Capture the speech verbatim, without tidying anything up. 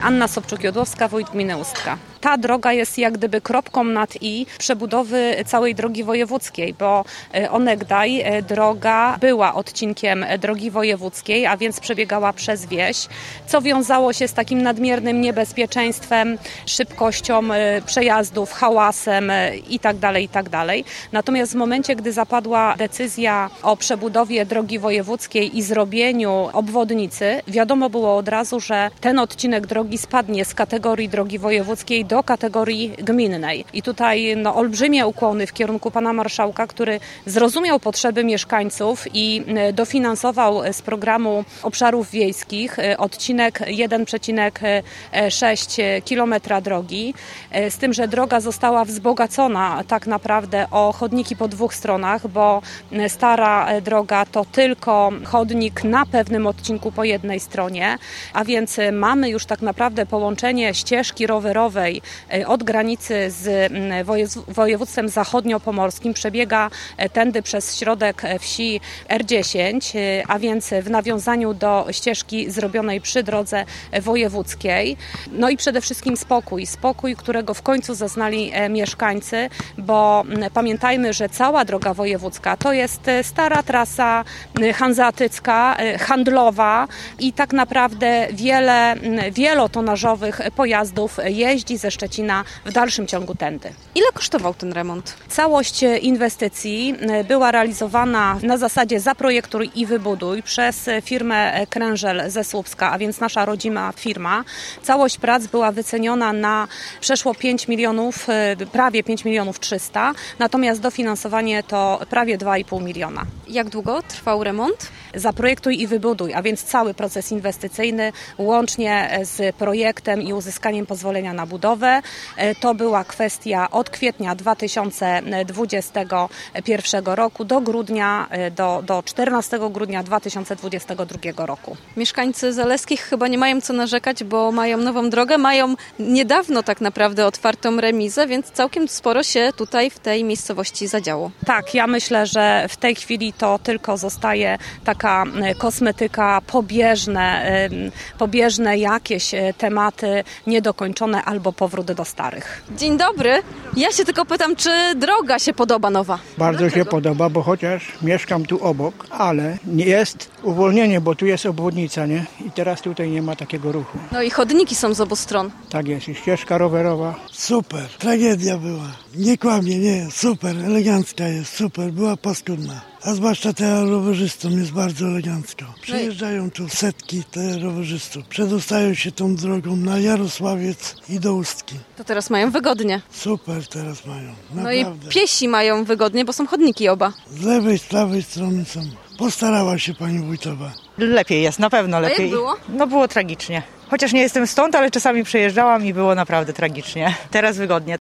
Anna Sobczuk-Jodłowska, wójt gminy Ustka. Ta droga jest jak gdyby kropką nad i przebudowy całej drogi wojewódzkiej, bo onegdaj droga była odcinkiem drogi wojewódzkiej, a więc przebiegała przez wieś, co wiązało się z takim nadmiernym niebezpieczeństwem, szybkością przejazdów, hałasem itd., itd. Natomiast w momencie, gdy zapadła decyzja o przebudowie drogi wojewódzkiej i zrobieniu obwodnicy, wiadomo było od razu, że ten odcinek drogi spadnie z kategorii drogi wojewódzkiej do kategorii gminnej. I tutaj no, olbrzymie ukłony w kierunku pana marszałka, który zrozumiał potrzeby mieszkańców i dofinansował z programu obszarów wiejskich odcinek jeden przecinek sześć kilometra drogi, z tym, że droga została wzbogacona tak naprawdę o chodniki po dwóch stronach, bo stara droga to tylko chodnik na pewnym odcinku po jednej stronie, a więc mamy już tak naprawdę połączenie ścieżki rowerowej od granicy z województwem zachodniopomorskim, przebiega tędy przez środek wsi R dziesięć, a więc w nawiązaniu do ścieżki zrobionej przy drodze wojewódzkiej. No i przede wszystkim spokój, spokój, którego w końcu zaznali mieszkańcy, bo pamiętajmy, że cała droga wojewódzka to jest stara trasa hanzeatycka, handlowa i tak naprawdę wiele wielotonażowych pojazdów jeździ ze Szczecina w dalszym ciągu tędy. Ile kosztował ten remont? Całość inwestycji była realizowana na zasadzie zaprojektuj i wybuduj przez firmę Krężel ze Słupska, a więc nasza rodzima firma. Całość prac była wyceniona na przeszło pięć milionów, prawie pięć milionów trzysta, natomiast dofinansowanie to prawie dwa i pół miliona. Jak długo trwał remont? Zaprojektuj i wybuduj, a więc cały proces inwestycyjny łącznie z projektem i uzyskaniem pozwolenia na budowę. To była kwestia od kwietnia dwa tysiące dwudziestego pierwszego roku do grudnia, do, do czternastego grudnia dwa tysiące dwudziestego drugiego roku. Mieszkańcy Zaleskich chyba nie mają co narzekać, bo mają nową drogę, mają niedawno tak naprawdę otwartą remizę, więc całkiem sporo się tutaj w tej miejscowości zadziało. Tak, ja myślę, że w tej chwili to tylko zostaje taka kosmetyka, pobieżne, pobieżne jakieś tematy niedokończone albo powrót do starych. Dzień dobry. Ja się tylko pytam, czy droga się podoba nowa? Bardzo Dlaczego? się podoba, bo chociaż mieszkam tu obok, ale nie jest uwolnienie, bo tu jest obwodnica, nie? I teraz tutaj nie ma takiego ruchu. No i chodniki są z obu stron. Tak jest, i ścieżka rowerowa. Super, tragedia była. Nie kłamie, nie, super, elegancka jest, super, była paskudna. A zwłaszcza te rowerzystom jest bardzo elegancko. Przyjeżdżają tu setki te rowerzystów. Przedostają się tą drogą na Jarosławiec i do Ustki. To teraz mają wygodnie. Super teraz mają, naprawdę. No i piesi mają wygodnie, bo są chodniki oba. Z lewej, z prawej strony są. Postarała się pani wójtowa. Lepiej jest, na pewno lepiej. A jak było? No było tragicznie. Chociaż nie jestem stąd, ale czasami przejeżdżałam i było naprawdę tragicznie. Teraz wygodnie.